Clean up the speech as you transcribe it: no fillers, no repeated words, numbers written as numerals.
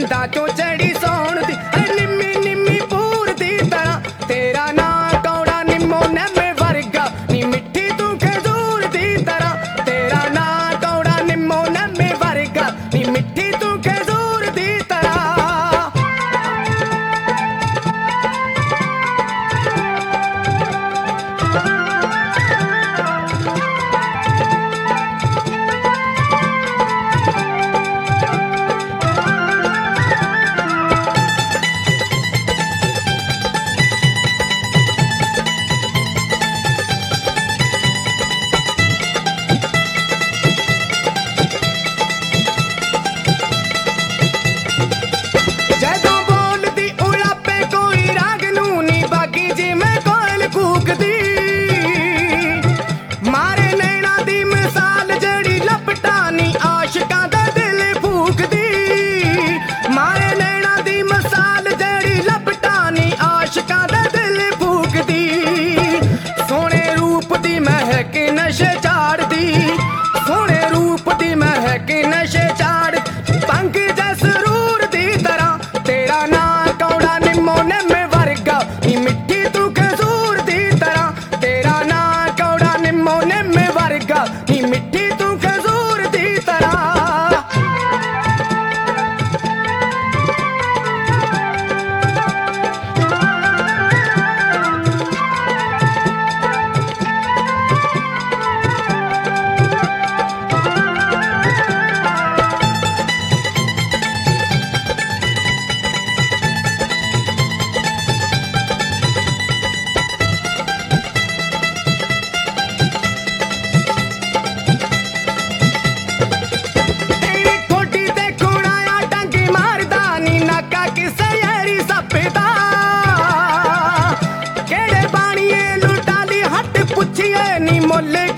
दंदा चो चढ़ी सौण दी निम्मी निम्मी पूर दी तरह तेरा ना कौड़ा निम्मो नैमे वर्गा नी मिठी तू खजूर दी तरह तेरा ना कौड़ा निम्मो नैमे वर्गा नी मिठी तू खजूर दी तरह नशे चाड़ दी सोने रूप दी महक नशे चाड़ पंख जसरूर दी तरह तेरा ना कौड़ा निम्मो नैमे वर्गा नी मिठी तू खजूर दी तरह तेरा ना कौड़ा निम्मो नैमे वर्गा नी मिठी तू खजूर दी तरह मोले